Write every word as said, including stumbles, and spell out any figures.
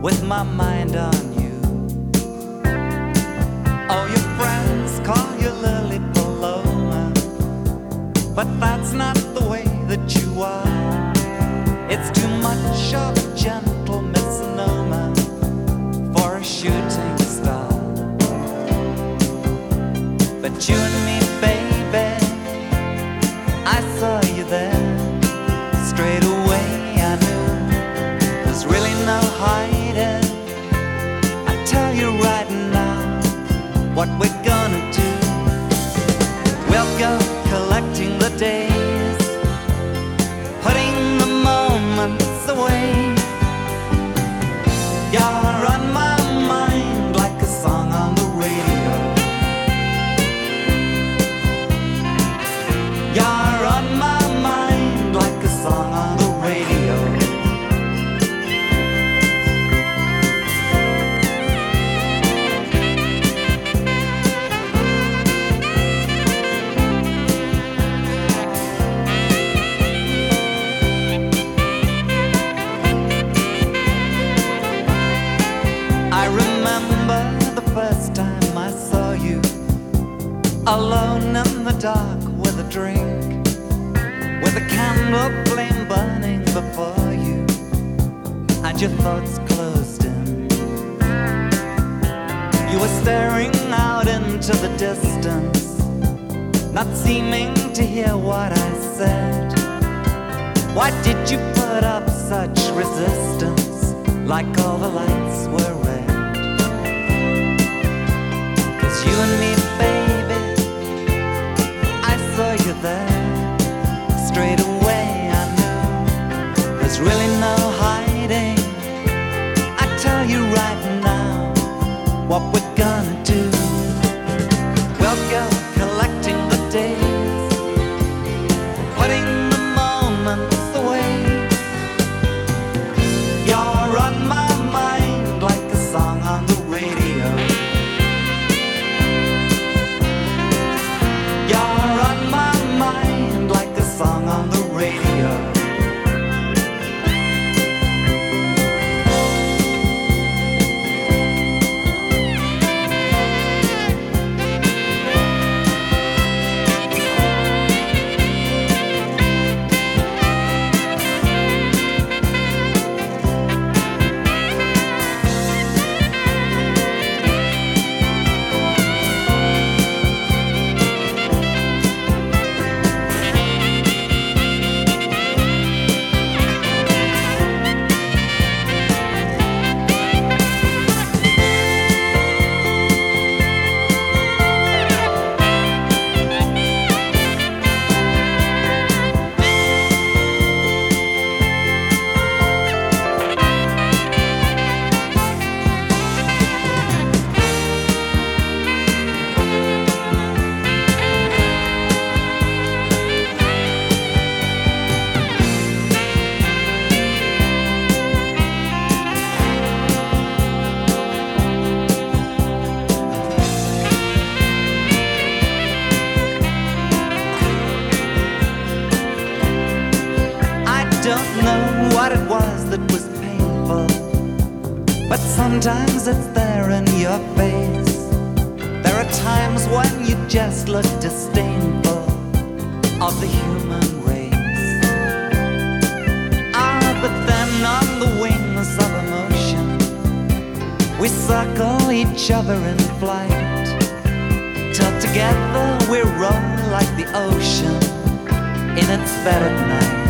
with my mind on you. All your friends call you Lily Paloma, but that's not the way that you are. It's too much of a gentle misnomer for a shooting star. But you and me, baby, I saw you there. Straight away I knew there's really no hiding. I tell you right now what we're gonna do. We'll go collecting the days, putting the moments away. You're on my mind like a song on the radio. You're on my mind like a song on the radio. I remember the first time I saw you, alone in the dark with a drink, with a candle flame burning before you, and your thoughts closed in. You were staring out into the distance, not seeming to hear what I said. Why did you put up such resistance, like all the lights were red? 'Cause you and me, baby, I saw you there. Straight away I knew there's really no hiding. I tell you right now what we're gonna do. We'll go collecting the days, putting the moments away. You're on my mind like a song on the radio. You're on my mind like a song on the radio. Don't know what it was that was painful, but sometimes it's there in your face. There are times when you just look disdainful of the human race. Ah, but then on the wings of emotion, we circle each other in flight, till together we roll like the ocean in its bed at night.